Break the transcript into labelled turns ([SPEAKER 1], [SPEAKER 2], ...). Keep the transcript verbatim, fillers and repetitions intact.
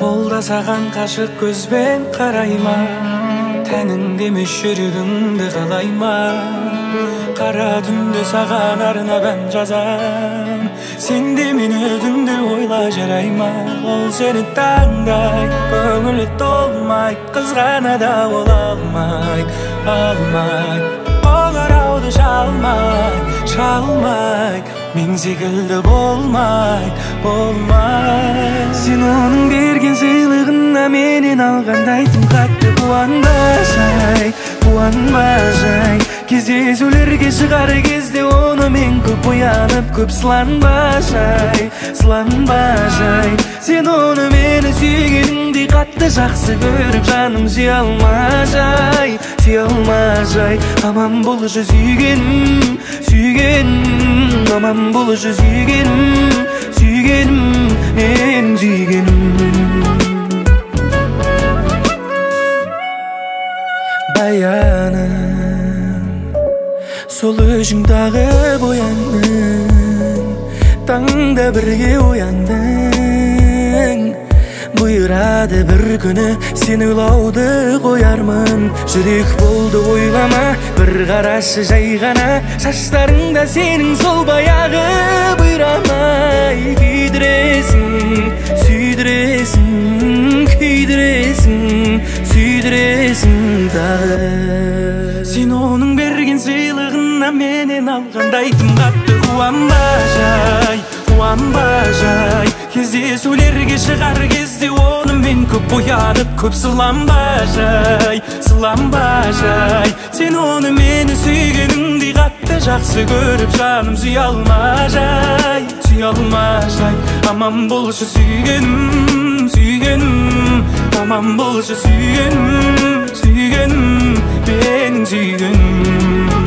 [SPEAKER 1] Ол да саған қашық көзбен қарайма, тәніңде емес жүрегіңді қалайма. Қара түнде саған арнап ән жазам, сен де мені түнде ойла жарайма. Ол сені таңдай, көңілі толмай, қызғана да ол алмай, алмай. Қоңырауды шалмай, шалмай, мен секілді болмай, болмай. Сен оның берген сыйлығына менен алғандай тым қатты қуанбасай, қуанбасай. Кездесулерге шығар кезде оны мен көп оянып, көп сыланбасай, сыланбасай. Сен оны мені сүйгеніңдей қатты жақсы көріп, жаным сүйе алмасай, сүйе алмасай. Аман болшы сүйгенім, сүйгенім, аман болшы сүйгенім, сүйгенім, мен сүйгенім. Баяным, сол өзің тағып ояндың, таңда бірге ояндың. Бұйырады бір күні сен ойлауды қоярмын. Жүрек болды ойлама, бір қарашы жай ғана. Шаштарыңда сенің сол баяғы бұйрамай. Күйдіресің, сүйдіресің, күйдіресің, сүйдіресің тағы. Сен оның берген сыйлығына менен алғандай тым қатты қуанбасай, қуанбасай. Кездесулерге шығар кезде оны мен көп оянып, көп сыланбасай, сыланбасай. Сен оны мені сүйгеніңдей қатты жақсы көріп, жаным сүйе алмасай, сүйе алмасай. Аман болшы сүйгенім, сүйгенім, аман болшы сүйгенім, сүйгенім, менің сүйгенім.